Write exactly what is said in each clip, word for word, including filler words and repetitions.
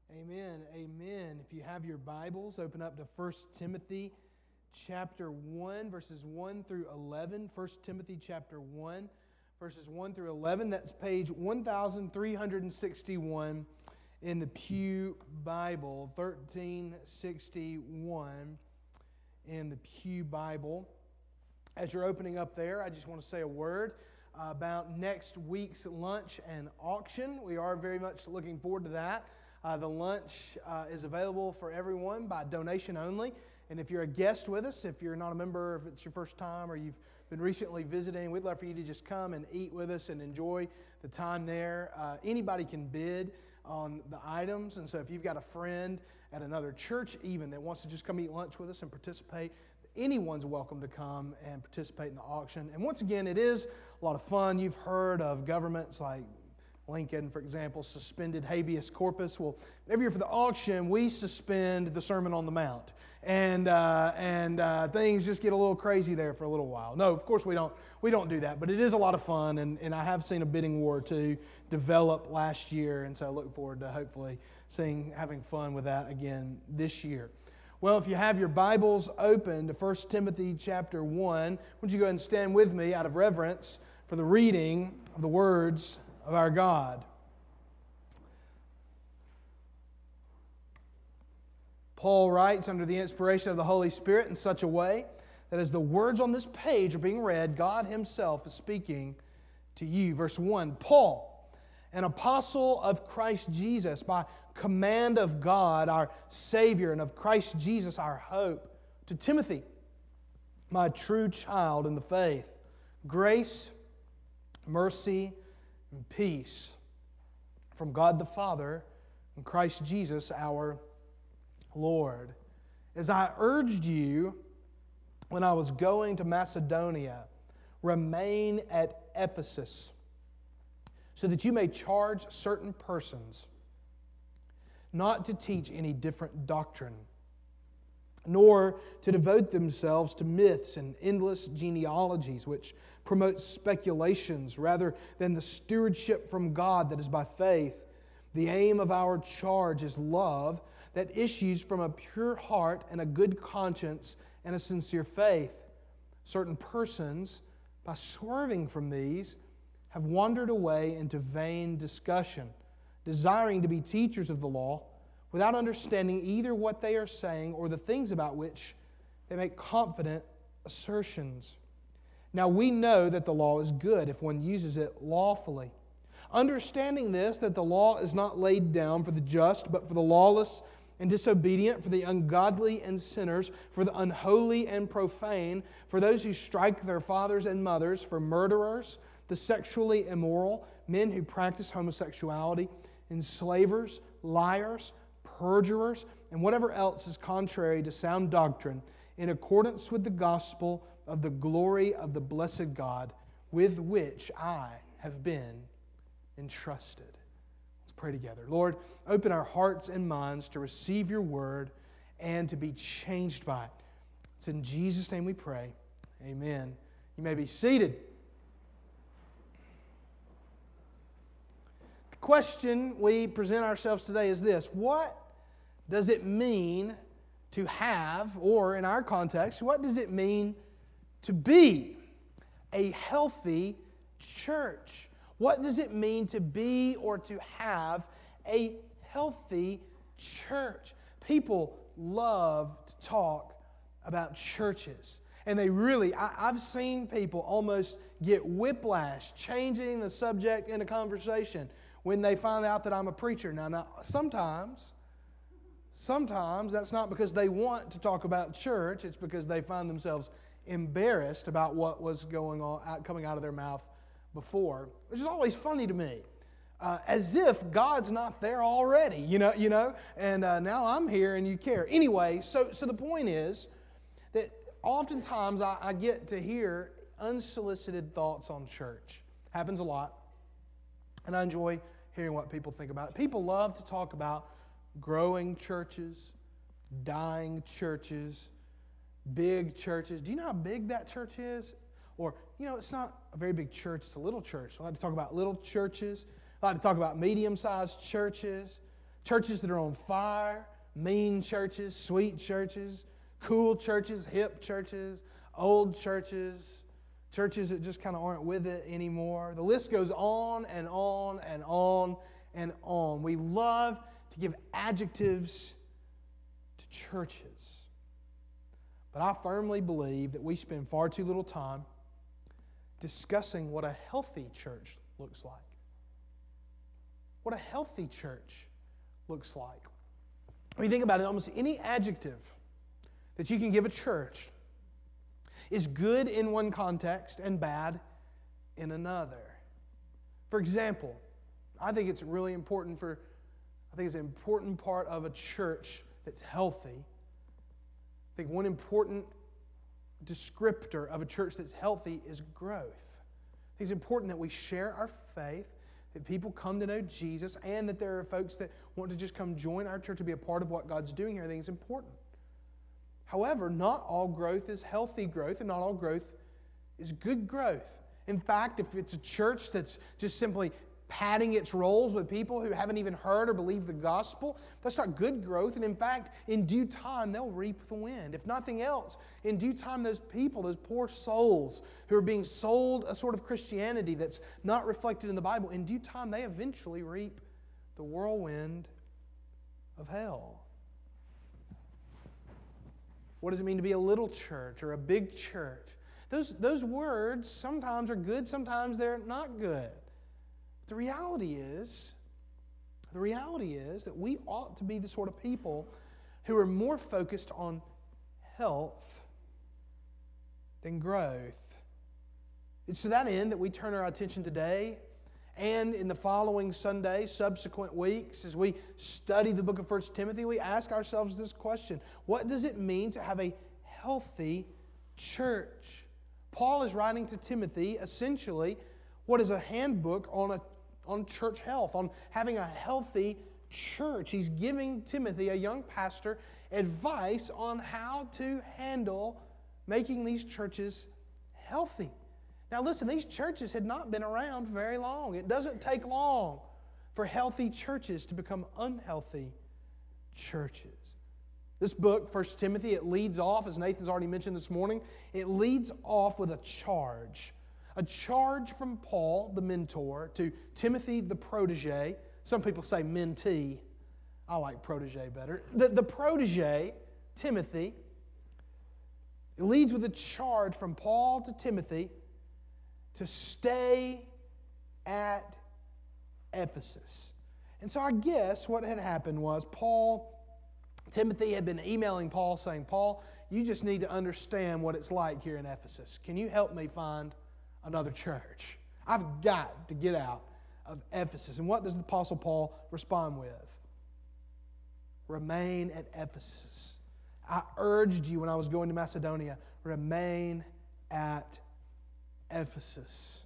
Amen. Amen. If you have your Bibles, open up to First Timothy chapter one, verses one through eleven. First Timothy chapter one, verses one through eleven. That's page one thousand three hundred sixty-one in the Pew Bible. thirteen sixty-one in the Pew Bible. As you're opening up there, I just want to say a word about next week's lunch and auction. We are very much looking forward to that. Uh, the lunch uh, is available for everyone by donation only. And if you're a guest with us, if you're not a member, if it's your first time or you've been recently visiting, we'd love for you to just come and eat with us and enjoy the time there. Uh, anybody can bid on the items. And so if you've got a friend at another church even that wants to just come eat lunch with us and participate, anyone's welcome to come and participate in the auction. And once again, it is a lot of fun. You've heard of governments like Lincoln, for example, suspended habeas corpus. Well, every year for the auction, we suspend the Sermon on the Mount. And uh, and uh, things just get a little crazy there for a little while. No, of course we don't we don't do that. But it is a lot of fun, and, and I have seen a bidding war or two develop last year, and so I look forward to hopefully seeing having fun with that again this year. Well, if you have your Bibles open to First Timothy chapter one, would you go ahead and stand with me out of reverence for the reading of the words of our God. Paul writes under the inspiration of the Holy Spirit in such a way that as the words on this page are being read, God Himself is speaking to you. Verse one, Paul, an apostle of Christ Jesus, by command of God, our Savior, and of Christ Jesus, our hope, to Timothy, my true child in the faith, grace, mercy, and peace from God the Father and Christ Jesus our Lord. As I urged you when I was going to Macedonia, remain at Ephesus, so that you may charge certain persons not to teach any different doctrine, nor to devote themselves to myths and endless genealogies, which promote speculations rather than the stewardship from God that is by faith. The aim of our charge is love that issues from a pure heart and a good conscience and a sincere faith. Certain persons, by swerving from these, have wandered away into vain discussion, desiring to be teachers of the law, without understanding either what they are saying or the things about which they make confident assertions. Now we know that the law is good if one uses it lawfully. Understanding this, that the law is not laid down for the just, but for the lawless and disobedient, for the ungodly and sinners, for the unholy and profane, for those who strike their fathers and mothers, for murderers, the sexually immoral, men who practice homosexuality, enslavers, liars, perjurers, and whatever else is contrary to sound doctrine, in accordance with the gospel of the glory of the blessed God, with which I have been entrusted. Let's pray together. Lord, open our hearts and minds to receive Your word and to be changed by it. It's in Jesus' name we pray. Amen. You may be seated. The question we present ourselves today is this: what does it mean to have, or in our context, what does it mean to be a healthy church? What does it mean to be or to have a healthy church? People love to talk about churches. And they really, I, I've seen people almost get whiplash changing the subject in a conversation when they find out that I'm a preacher. Now, now sometimes... Sometimes that's not because they want to talk about church. It's because they find themselves embarrassed about what was going on, coming out of their mouth before, which is always funny to me. Uh, as if God's not there already, you know, you know. And uh, now I'm here and you care. Anyway, so so the point is that oftentimes I, I get to hear unsolicited thoughts on church. Happens a lot, and I enjoy hearing what people think about it. People love to talk about growing churches, dying churches, big churches. Do you know how big that church is? Or, you know, it's not a very big church, it's a little church. I like to talk about little churches. I like to talk about medium-sized churches. Churches that are on fire, mean churches, sweet churches, cool churches, hip churches, old churches, churches that just kind of aren't with it anymore. The list goes on and on and on and on. We love to give adjectives to churches. But I firmly believe that we spend far too little time discussing what a healthy church looks like. What a healthy church looks like. When you think about it, almost any adjective that you can give a church is good in one context and bad in another. For example, I think it's really important for, I think it's an important part of a church that's healthy. I think one important descriptor of a church that's healthy is growth. I think it's important that we share our faith, that people come to know Jesus, and that there are folks that want to just come join our church to be a part of what God's doing here. I think it's important. However, not all growth is healthy growth, and not all growth is good growth. In fact, if it's a church that's just simply padding its roles with people who haven't even heard or believed the gospel, that's not good growth. And in fact, in due time, they'll reap the wind. If nothing else, in due time, those people, those poor souls who are being sold a sort of Christianity that's not reflected in the Bible, in due time, they eventually reap the whirlwind of hell. What does it mean to be a little church or a big church? Those, those words sometimes are good, sometimes they're not good. The reality is, the reality is that we ought to be the sort of people who are more focused on health than growth. It's to that end that we turn our attention today and in the following Sunday, subsequent weeks, as we study the book of First Timothy, we ask ourselves this question: what does it mean to have a healthy church? Paul is writing to Timothy essentially what is a handbook on a on church health, on having a healthy church. He's giving Timothy, a young pastor, advice on how to handle making these churches healthy. Now listen, these churches had not been around very long. It doesn't take long for healthy churches to become unhealthy churches. This book, First Timothy, it leads off, as Nathan's already mentioned this morning, it leads off with a charge. A charge from Paul, the mentor, to Timothy, the protege. Some people say mentee. I like protege better. The, the protege, Timothy, it leads with a charge from Paul to Timothy to stay at Ephesus. And so I guess what had happened was Paul, Timothy had been emailing Paul saying, Paul, you just need to understand what it's like here in Ephesus. Can you help me find another church? I've got to get out of Ephesus. And what does the Apostle Paul respond with? Remain at Ephesus. I urged you when I was going to Macedonia, remain at Ephesus.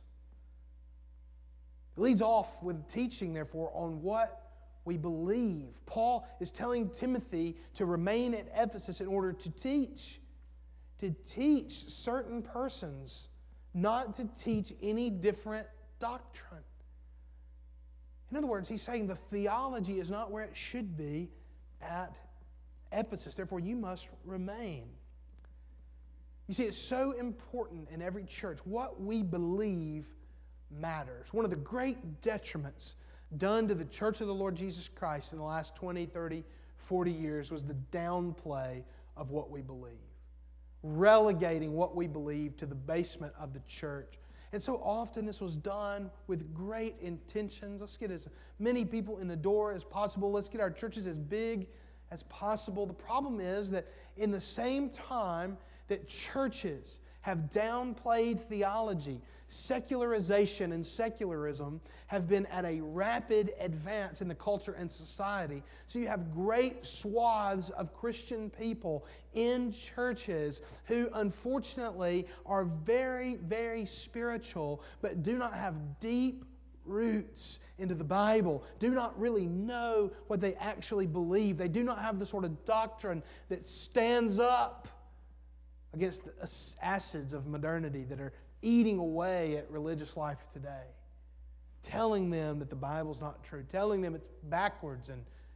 It leads off with teaching, therefore, on what we believe. Paul is telling Timothy to remain at Ephesus in order to teach. To teach certain persons, not to teach any different doctrine. In other words, he's saying the theology is not where it should be at Ephesus. Therefore, you must remain. You see, it's so important in every church. What we believe matters. One of the great detriments done to the church of the Lord Jesus Christ in the last twenty, thirty, forty years was the downplay of what we believe. Relegating what we believe to the basement of the church. And so often this was done with great intentions. Let's get as many people in the door as possible. Let's get our churches as big as possible. The problem is that in the same time that churches have downplayed theology, secularization and secularism have been at a rapid advance in the culture and society. So you have great swaths of Christian people in churches who unfortunately are very, very spiritual, but do not have deep roots into the Bible, do not really know what they actually believe. They do not have the sort of doctrine that stands up against the acids of modernity that are eating away at religious life today. Telling them that the Bible's not true. Telling them it's backwards and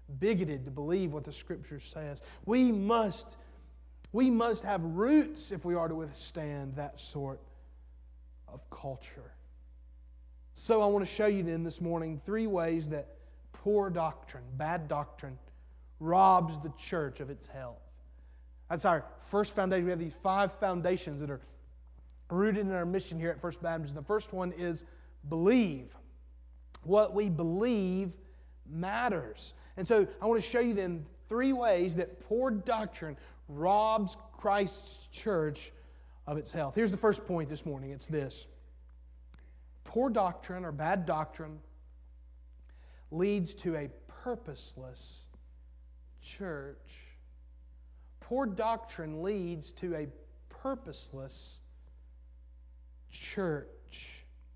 bigoted to believe what the Scripture says. We must, we must have roots if we are to withstand that sort of culture. So I want to show you then this morning three ways that poor doctrine, bad doctrine, robs the church of its health. That's our first foundation. We have these five foundations that are rooted in our mission here at First Baptist. The first one is believe. What we believe matters. And so I want to show you then three ways that poor doctrine robs Christ's church of its health. Here's the first point this morning. It's this. Poor doctrine or bad doctrine leads to a purposeless church. Poor doctrine leads to a purposeless church.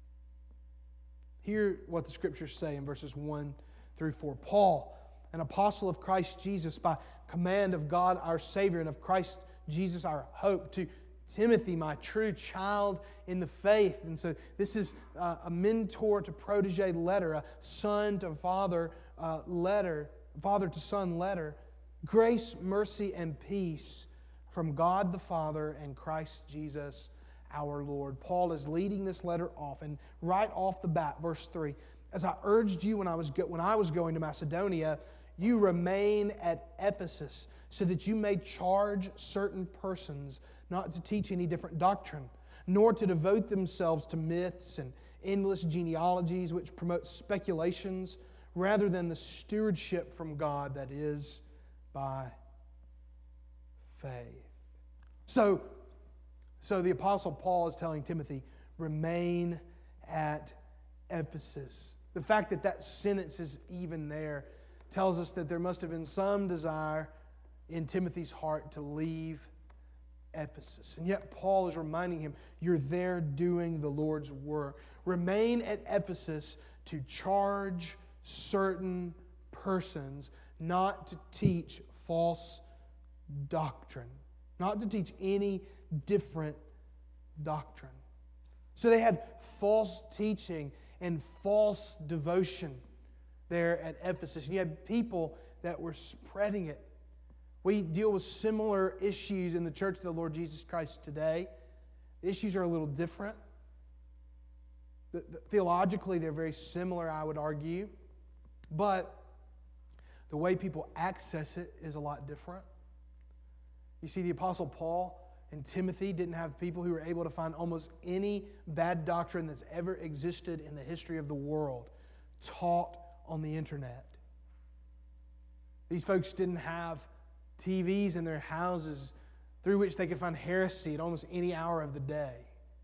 Hear what the Scriptures say in verses one through four. Paul, an apostle of Christ Jesus, by command of God our Savior and of Christ Jesus our hope, to Timothy, my true child in the faith. And so this is uh, a mentor to protege letter, a son to father uh, letter, father to son letter. Grace, mercy, and peace from God the Father and Christ Jesus our Lord. Paul is leading this letter off, and right off the bat, verse three, as I urged you when I was go- when I was going to Macedonia, you remain at Ephesus, so that you may charge certain persons not to teach any different doctrine, nor to devote themselves to myths and endless genealogies which promote speculations, rather than the stewardship from God that is by faith. So, so the Apostle Paul is telling Timothy, remain at Ephesus. The fact that that sentence is even there tells us that there must have been some desire in Timothy's heart to leave Ephesus. And yet Paul is reminding him, you're there doing the Lord's work. Remain at Ephesus to charge certain persons not to teach false doctrine. Not to teach any different doctrine. So they had false teaching and false devotion there at Ephesus. And you had people that were spreading it. We deal with similar issues in the Church of the Lord Jesus Christ today. The issues are a little different. The, the, theologically, they're very similar, I would argue. But the way people access it is a lot different. You see, the Apostle Paul and Timothy didn't have people who were able to find almost any bad doctrine that's ever existed in the history of the world taught on the internet. These folks didn't have T Vs in their houses through which they could find heresy at almost any hour of the day.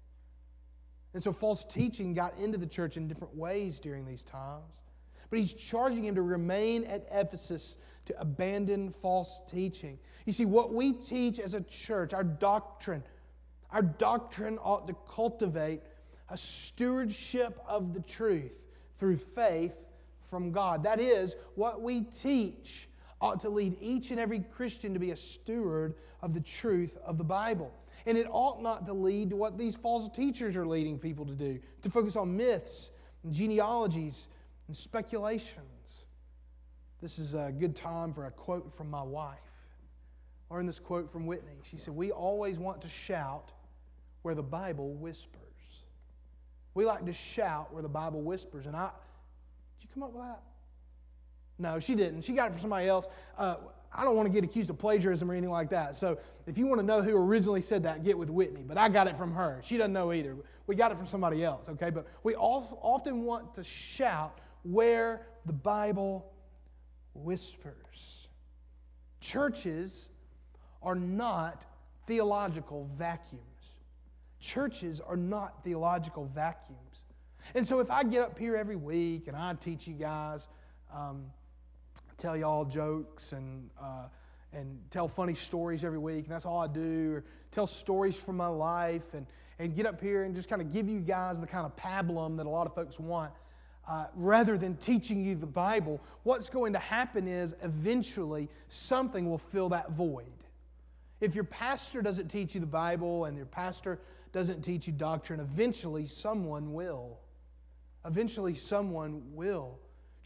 And so false teaching got into the church in different ways during these times. But he's charging him to remain at Ephesus, to abandon false teaching. You see, what we teach as a church, our doctrine, our doctrine ought to cultivate a stewardship of the truth through faith from God. That is, what we teach ought to lead each and every Christian to be a steward of the truth of the Bible. And it ought not to lead to what these false teachers are leading people to do, to focus on myths and genealogies and speculations. This is a good time for a quote from my wife. I learned this quote from Whitney. She said, we always want to shout where the Bible whispers. We like to shout where the Bible whispers. And I, did you come up with that? No, she didn't. She got it from somebody else. Uh, I don't want to get accused of plagiarism or anything like that. So if you want to know who originally said that, get with Whitney. But I got it from her. She doesn't know either. We got it from somebody else, okay? But we all often want to shout where the Bible whispers. Churches are not theological vacuums. Churches are not theological vacuums. And so if I get up here every week and I teach you guys, um, tell y'all jokes and uh, and tell funny stories every week, and that's all I do, or tell stories from my life, and, and get up here and just kind of give you guys the kind of pablum that a lot of folks want, uh, rather than teaching you the Bible, what's going to happen is eventually something will fill that void. If your pastor doesn't teach you the Bible and your pastor doesn't teach you doctrine, eventually someone will. Eventually someone will.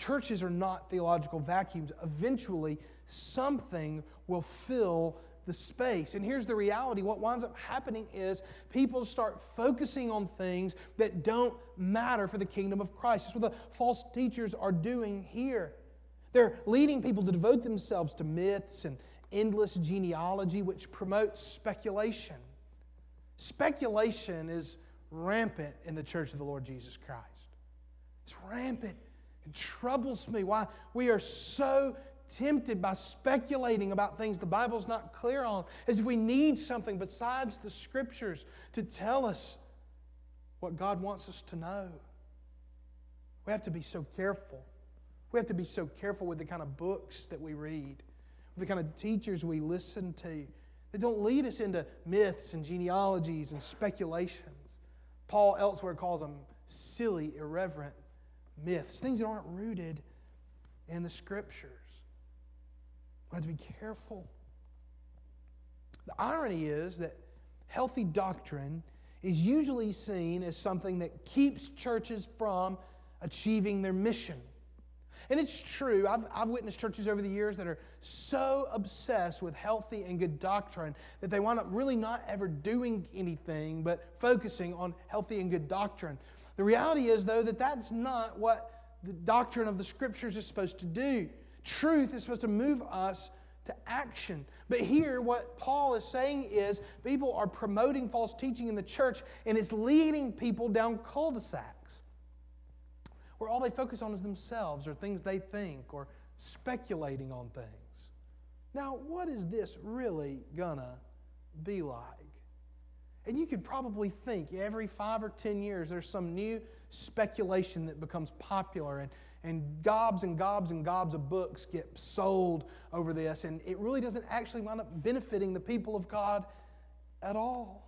Churches are not theological vacuums. Eventually, something will fill the space. And here's the reality. What winds up happening is people start focusing on things that don't matter for the kingdom of Christ. That's what the false teachers are doing here. They're leading people to devote themselves to myths and endless genealogy, which promotes speculation. Speculation is rampant in the church of the Lord Jesus Christ. It's rampant. It troubles me why we are so tempted by speculating about things the Bible's not clear on, as if we need something besides the Scriptures to tell us what God wants us to know. We have to be so careful. We have to be so careful with the kind of books that we read, with the kind of teachers we listen to. They don't lead us into myths and genealogies and speculations. Paul elsewhere calls them silly, irreverent myths, things that aren't rooted in the Scriptures. We have to be careful. The irony is that healthy doctrine is usually seen as something that keeps churches from achieving their mission. And it's true. I've, I've witnessed churches over the years that are so obsessed with healthy and good doctrine that they wind up really not ever doing anything but focusing on healthy and good doctrine. The reality is, though, that that's not what the doctrine of the Scriptures is supposed to do. Truth is supposed to move us to action. But here, what Paul is saying is people are promoting false teaching in the church, and it's leading people down cul-de-sacs where all they focus on is themselves or things they think or speculating on things. Now, what is this really gonna be like? And you could probably think every five or ten years there's some new speculation that becomes popular, and, and gobs and gobs and gobs of books get sold over this, and it really doesn't actually wind up benefiting the people of God at all.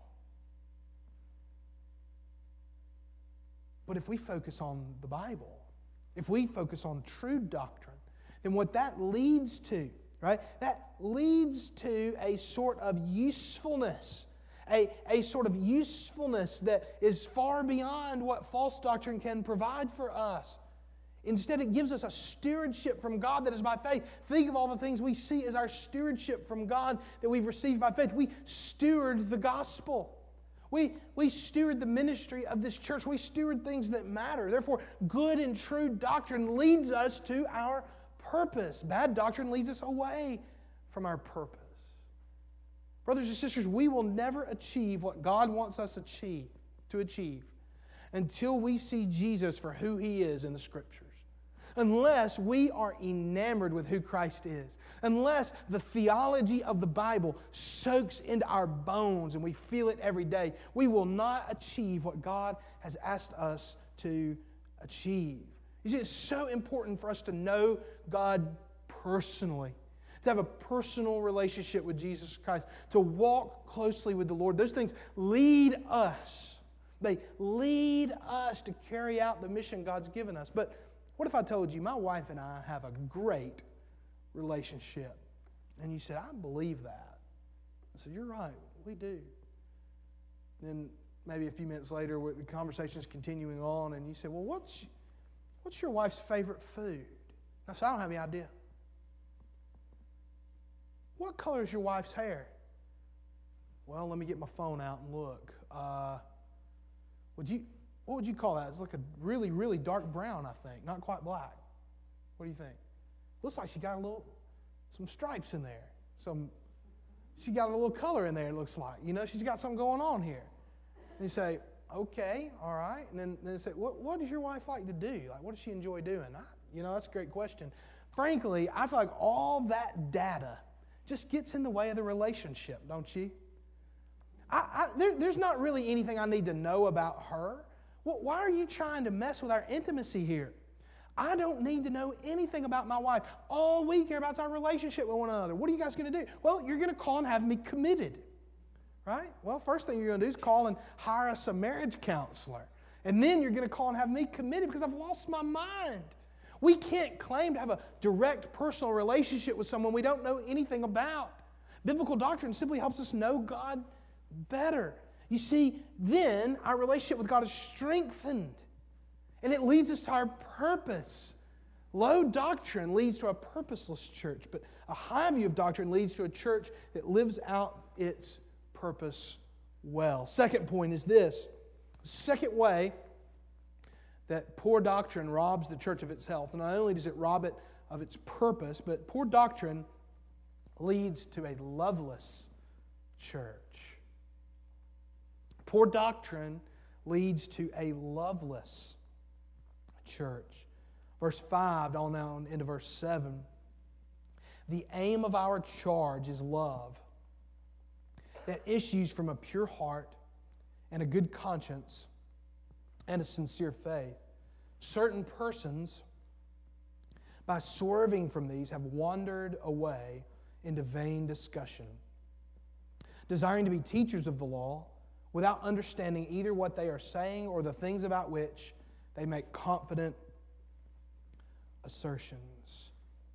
But if we focus on the Bible, if we focus on true doctrine, then what that leads to, right? That leads to a sort of usefulness. A, a sort of usefulness that is far beyond what false doctrine can provide for us. Instead, it gives us a stewardship from God that is by faith. Think of all the things we see as our stewardship from God that we've received by faith. We steward the gospel. We, we steward the ministry of this church. We steward things that matter. Therefore, good and true doctrine leads us to our purpose. Bad doctrine leads us away from our purpose. Brothers and sisters, we will never achieve what God wants us achieve, to achieve until we see Jesus for who He is in the Scriptures. Unless we are enamored with who Christ is. Unless the theology of the Bible soaks into our bones and we feel it every day, we will not achieve what God has asked us to achieve. You see, it's so important for us to know God personally, to have a personal relationship with Jesus Christ, to walk closely with the Lord. Those things lead us. They lead us to carry out the mission God's given us. But what if I told you my wife and I have a great relationship? And you said, I believe that. I said, you're right, we do. Then maybe a few minutes later, the conversation is continuing on, and you say, well, what's, what's your wife's favorite food? I said, I don't have any idea. What color is your wife's hair? Well, let me get my phone out and look. Uh, would you, what would you call that? It's like a really, really dark brown, I think. Not quite black. What do you think? Looks like she got a little, some stripes in there. Some, she got a little color in there, it looks like. You know, she's got something going on here. And you say, okay, all right. And then, then say, what, what does your wife like to do? Like, what does she enjoy doing? I, you know, that's a great question. Frankly, I feel like all that data just gets in the way of the relationship, don't you? I, I, there, there's not really anything I need to know about her. Well, why are you trying to mess with our intimacy here? I don't need to know anything about my wife. All we care about is our relationship with one another. What are you guys going to do? Well, you're going to call and have me committed, right? Well, first thing you're going to do is call and hire us a marriage counselor. And then you're going to call and have me committed because I've lost my mind. We can't claim to have a direct personal relationship with someone we don't know anything about. Biblical doctrine simply helps us know God better. You see, then our relationship with God is strengthened. And it leads us to our purpose. Low doctrine leads to a purposeless church, but a high view of doctrine leads to a church that lives out its purpose well. Second point is this. Second way that poor doctrine robs the church of its health. Not only does it rob it of its purpose, but poor doctrine leads to a loveless church. Poor doctrine leads to a loveless church. Verse five, on down into verse seven. The aim of our charge is love that issues from a pure heart and a good conscience and a sincere faith. Certain persons, by swerving from these, have wandered away into vain discussion, desiring to be teachers of the law without understanding either what they are saying or the things about which they make confident assertions.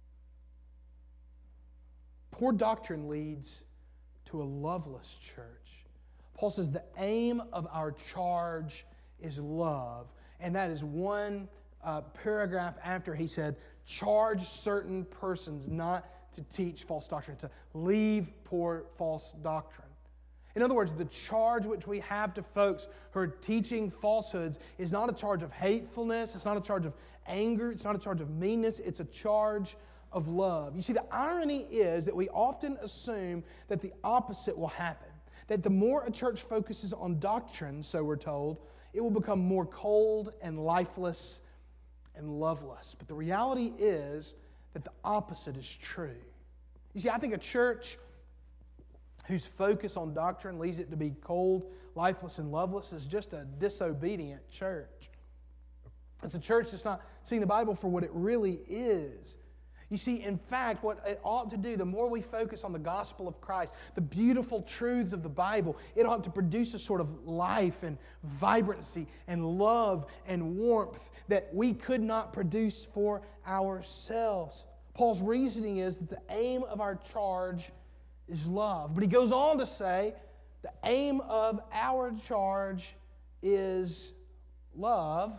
Poor doctrine leads to a loveless church. Paul says the aim of our charge is love. And that is one uh, paragraph after he said, charge certain persons not to teach false doctrine, to leave poor false doctrine. In other words, the charge which we have to folks who are teaching falsehoods is not a charge of hatefulness, it's not a charge of anger, it's not a charge of meanness, it's a charge of love. You see, the irony is that we often assume that the opposite will happen. That the more a church focuses on doctrine, so we're told, it will become more cold and lifeless and loveless. But the reality is that the opposite is true. You see, I think a church whose focus on doctrine leads it to be cold, lifeless, and loveless is just a disobedient church. It's a church that's not seeing the Bible for what it really is. You see, in fact, what it ought to do, the more we focus on the gospel of Christ, the beautiful truths of the Bible, it ought to produce a sort of life and vibrancy and love and warmth that we could not produce for ourselves. Paul's reasoning is that the aim of our charge is love. But he goes on to say the aim of our charge is love.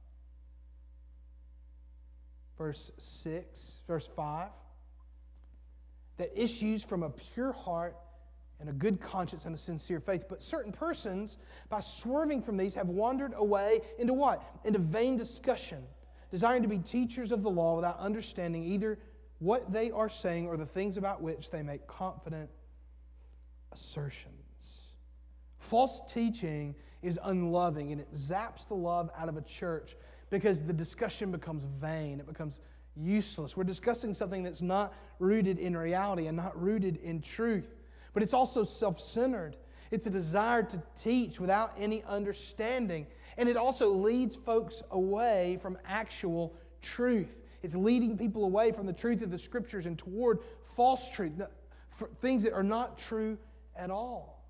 Verse six, verse five, that issues from a pure heart and a good conscience and a sincere faith. But certain persons, by swerving from these, have wandered away into what? Into vain discussion, desiring to be teachers of the law without understanding either what they are saying or the things about which they make confident assertions. False teaching is unloving, and it zaps the love out of a church because the discussion becomes vain. It becomes useless. We're discussing something that's not rooted in reality and not rooted in truth. But it's also self-centered. It's a desire to teach without any understanding. And it also leads folks away from actual truth. It's leading people away from the truth of the Scriptures and toward false truth, things that are not true at all.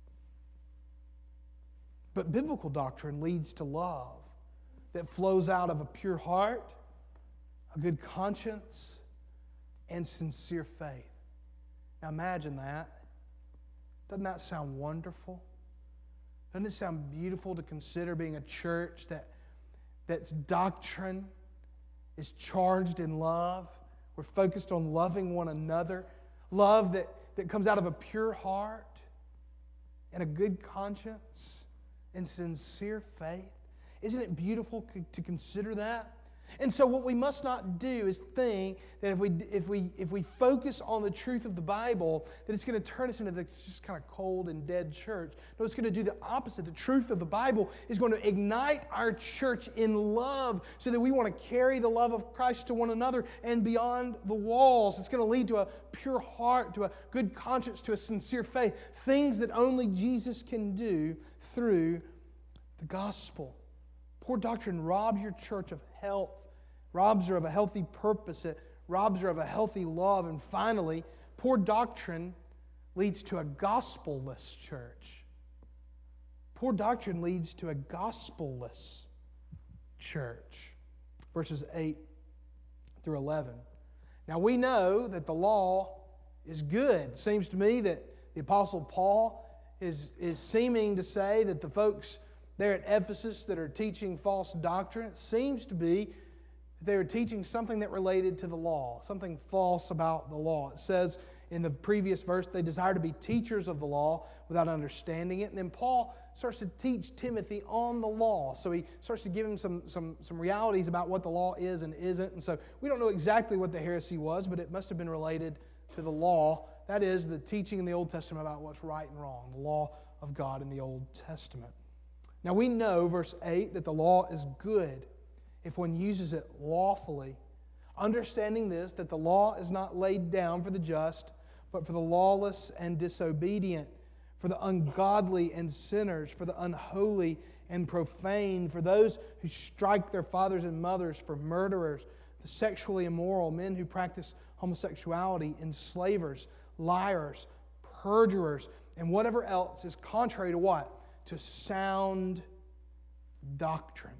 But biblical doctrine leads to love that flows out of a pure heart, a good conscience, and sincere faith. Now imagine that. Doesn't that sound wonderful? Doesn't it sound beautiful to consider being a church that that's doctrine is charged in love? We're focused on loving one another. Love that, that comes out of a pure heart and a good conscience and sincere faith. Isn't it beautiful to consider that? And so what we must not do is think that if we, if we, if we focus on the truth of the Bible, that it's going to turn us into this just kind of cold and dead church. No, it's going to do the opposite. The truth of the Bible is going to ignite our church in love so that we want to carry the love of Christ to one another and beyond the walls. It's going to lead to a pure heart, to a good conscience, to a sincere faith. Things that only Jesus can do through the gospel. Poor doctrine robs your church of health, robs her of a healthy purpose, it robs her of a healthy love. And finally, poor doctrine leads to a gospel-less church. Poor doctrine leads to a gospel-less church. Verses eight through eleven. Now we know that the law is good. It seems to me that the Apostle Paul is, is seeming to say that the folks there at Ephesus that are teaching false doctrine, it seems to be They were teaching something that related to the law, something false about the law. It says in the previous verse, they desire to be teachers of the law without understanding it. And then Paul starts to teach Timothy on the law. So he starts to give him some, some, some realities about what the law is and isn't. And so we don't know exactly what the heresy was, but it must have been related to the law. That is, the teaching in the Old Testament about what's right and wrong, the law of God in the Old Testament. Now we know, verse eight, that the law is good if one uses it lawfully, understanding this, that the law is not laid down for the just, but for the lawless and disobedient, for the ungodly and sinners, for the unholy and profane, for those who strike their fathers and mothers, for murderers, the sexually immoral, men who practice homosexuality, enslavers, liars, perjurers, and whatever else is contrary to what? To sound doctrine.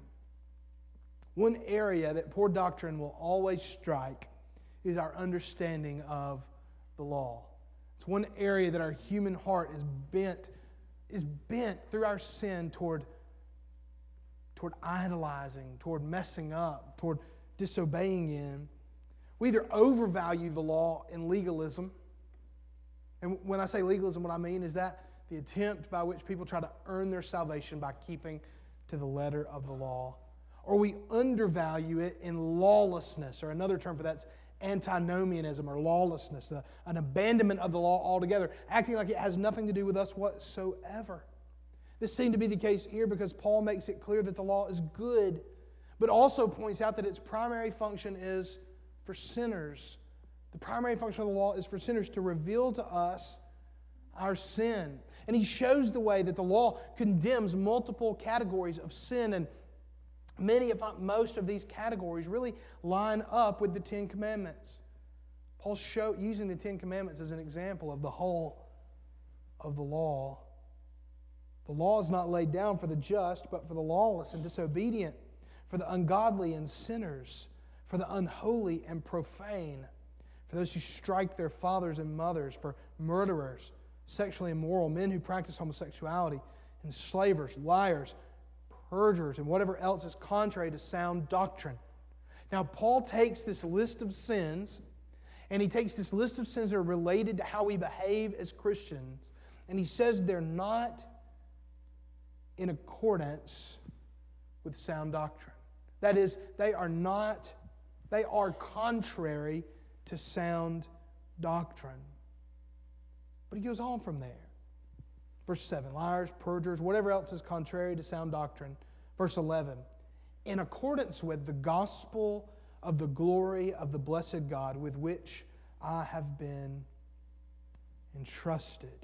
One area that poor doctrine will always strike is our understanding of the law. It's one area that our human heart is bent, is bent through our sin toward, toward idolizing, toward messing up, toward disobeying in. We either overvalue the law in legalism. And when I say legalism, what I mean is that the attempt by which people try to earn their salvation by keeping to the letter of the law. Or we undervalue it in lawlessness, or another term for that's antinomianism or lawlessness, an abandonment of the law altogether, acting like it has nothing to do with us whatsoever. This seemed to be the case here because Paul makes it clear that the law is good, but also points out that its primary function is for sinners. The primary function of the law is for sinners to reveal to us our sin. And he shows the way that the law condemns multiple categories of sin, and many, if not most, of these categories really line up with the Ten Commandments. Paul's show, using the Ten Commandments as an example of the whole of the law. The law is not laid down for the just, but for the lawless and disobedient, for the ungodly and sinners, for the unholy and profane, for those who strike their fathers and mothers, for murderers, sexually immoral, men who practice homosexuality, enslavers, liars, perjurers, and whatever else is contrary to sound doctrine. Now, Paul takes this list of sins, and he takes this list of sins that are related to how we behave as Christians, and he says they're not in accordance with sound doctrine. That is, they are not, they are contrary to sound doctrine. But he goes on from there. Verse seven, liars, perjurers, whatever else is contrary to sound doctrine. Verse eleven, in accordance with the gospel of the glory of the blessed God with which I have been entrusted.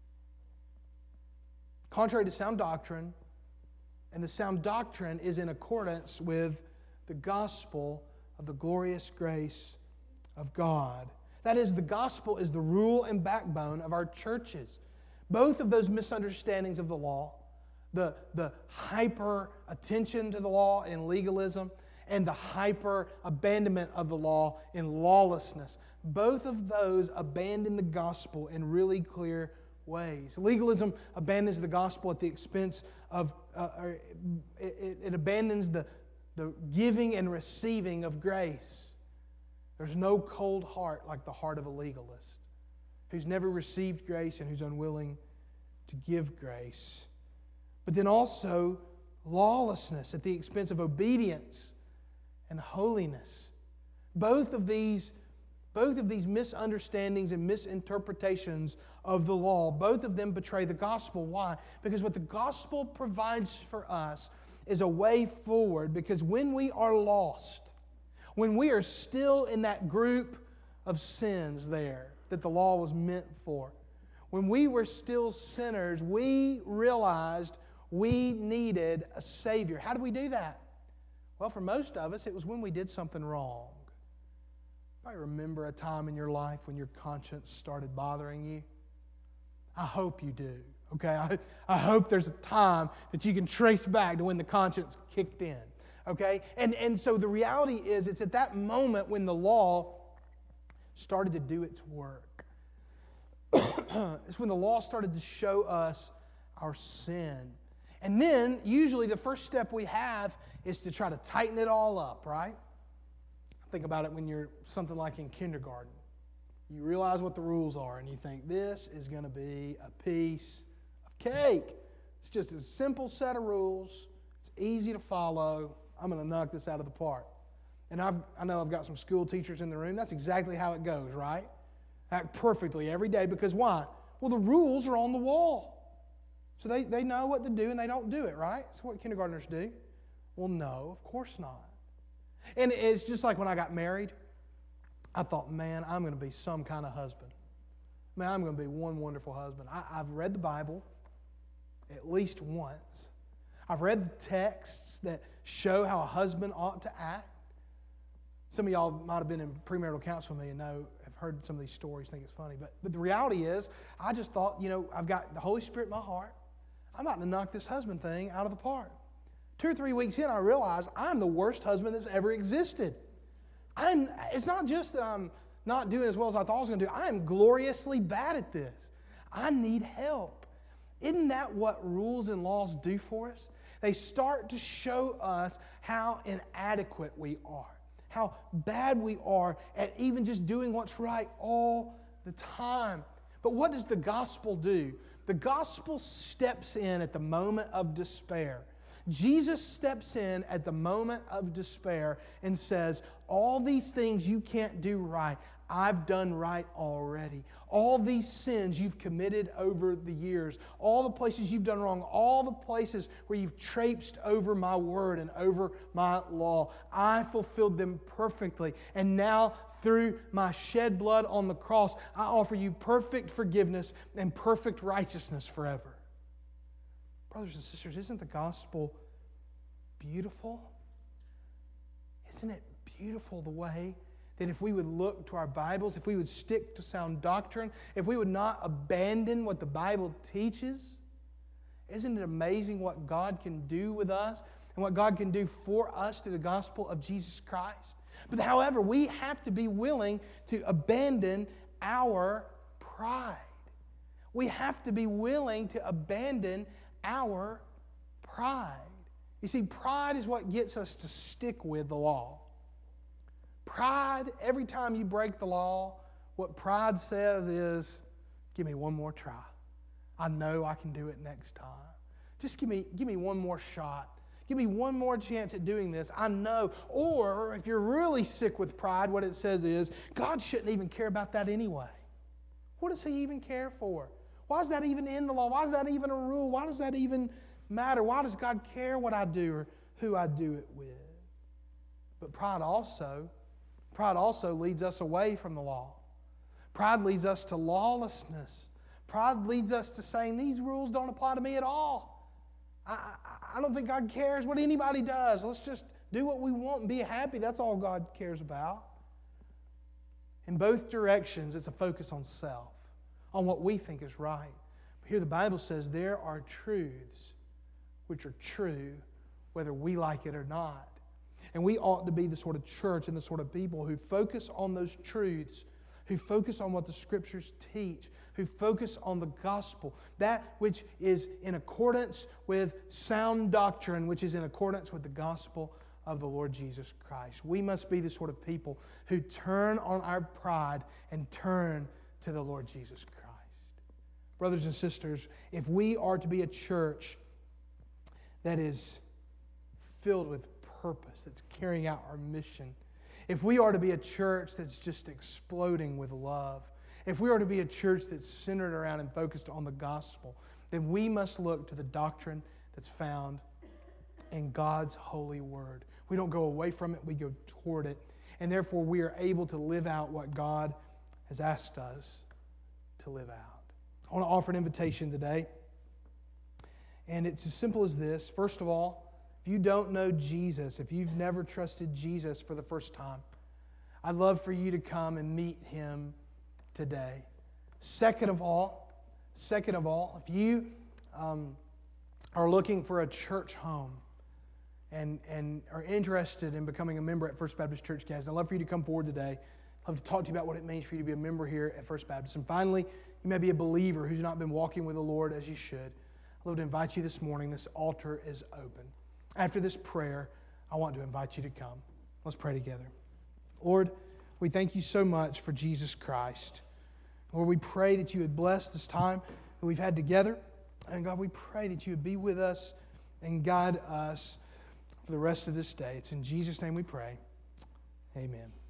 Contrary to sound doctrine, and the sound doctrine is in accordance with the gospel of the glorious grace of God. That is, the gospel is the rule and backbone of our churches. Both of those misunderstandings of the law, the, the hyper attention to the law in legalism and the hyper abandonment of the law in lawlessness, both of those abandon the gospel in really clear ways. Legalism abandons the gospel at the expense of, uh, it, it abandons the, the giving and receiving of grace. There's no cold heart like the heart of a legalist who's never received grace and who's unwilling to give grace. But then also lawlessness at the expense of obedience and holiness. Both of these, both of these misunderstandings and misinterpretations of the law, both of them betray the gospel. Why? Because what the gospel provides for us is a way forward, because when we are lost, when we are still in that group of sins there that the law was meant for, when we were still sinners, we realized we needed a Savior. How do we do that? Well, for most of us, it was when we did something wrong. You might remember a time in your life when your conscience started bothering you. I hope you do. Okay, I, I hope there's a time that you can trace back to when the conscience kicked in. Okay? And, and so the reality is, it's at that moment when the law started to do its work. It's when the law started to show us our sin. And then, usually, the first step we have is to try to tighten it all up, right? Think about it when you're something like in kindergarten. You realize what the rules are, and you think, this is going to be a piece of cake. It's just a simple set of rules. It's easy to follow. I'm going to knock this out of the park. And I've, I know I've got some school teachers in the room. That's exactly how it goes, right? Act perfectly every day. Because why? Well, the rules are on the wall. So they, they know what to do, and they don't do it, right? That's what kindergartners do. Well, no, of course not. And it's just like when I got married. I thought, man, I'm going to be some kind of husband. Man, I'm going to be one wonderful husband. I, I've read the Bible at least once. I've read the texts that show how a husband ought to act. Some of y'all might have been in premarital counseling with me and know, have heard some of these stories, think it's funny. But, but the reality is, I just thought, you know, I've got the Holy Spirit in my heart. I'm about to knock this husband thing out of the park. Two or three weeks in, I realized I'm the worst husband that's ever existed. I'm, it's not just that I'm not doing as well as I thought I was going to do. I am gloriously bad at this. I need help. Isn't that what rules and laws do for us? They start to show us how inadequate we are, how bad we are at even just doing what's right all the time. But what does the gospel do? The gospel steps in at the moment of despair. Jesus steps in at the moment of despair and says, all these things you can't do right, I've done right already. All these sins you've committed over the years, all the places you've done wrong, all the places where you've traipsed over my word and over my law, I fulfilled them perfectly. And now through my shed blood on the cross, I offer you perfect forgiveness and perfect righteousness forever. Brothers and sisters, isn't the gospel beautiful? Isn't it beautiful the way that if we would look to our Bibles, if we would stick to sound doctrine, if we would not abandon what the Bible teaches, isn't it amazing what God can do with us and what God can do for us through the gospel of Jesus Christ? But however, we have to be willing to abandon our pride. We have to be willing to abandon our pride. You see, pride is what gets us to stick with the law. Pride, every time you break the law, what pride says is, give me one more try. I know I can do it next time. Just give me, give me one more shot. Give me one more chance at doing this. I know. Or, if you're really sick with pride, what it says is, God shouldn't even care about that anyway. What does He even care for? Why is that even in the law? Why is that even a rule? Why does that even matter? Why does God care what I do or who I do it with? But pride also, pride also leads us away from the law. Pride leads us to lawlessness. Pride leads us to saying, these rules don't apply to me at all. I, I, I don't think God cares what anybody does. Let's just do what we want and be happy. That's all God cares about. In both directions, it's a focus on self, on what we think is right. But here the Bible says there are truths which are true whether we like it or not. And we ought to be the sort of church and the sort of people who focus on those truths, who focus on what the Scriptures teach, who focus on the gospel, that which is in accordance with sound doctrine, which is in accordance with the gospel of the Lord Jesus Christ. We must be the sort of people who turn on our pride and turn to the Lord Jesus Christ. Brothers and sisters, if we are to be a church that is filled with purpose, that's carrying out our mission, if we are to be a church that's just exploding with love, if we are to be a church that's centered around and focused on the gospel, then we must look to the doctrine that's found in God's holy word. We don't go away from it, we go toward it. And therefore we are able to live out what God has asked us to live out. I want to offer an invitation today. And it's as simple as this. First of all, if you don't know Jesus, if you've never trusted Jesus for the first time, I'd love for you to come and meet Him today. Second of all, second of all, if you um, are looking for a church home and, and are interested in becoming a member at First Baptist Church Gadsden, I'd love for you to come forward today. I'd love to talk to you about what it means for you to be a member here at First Baptist. And finally, you may be a believer who's not been walking with the Lord as you should. I'd love to invite you this morning. This altar is open. After this prayer, I want to invite you to come. Let's pray together. Lord, we thank you so much for Jesus Christ. Lord, we pray that you would bless this time that we've had together. And God, we pray that you would be with us and guide us for the rest of this day. It's in Jesus' name we pray. Amen.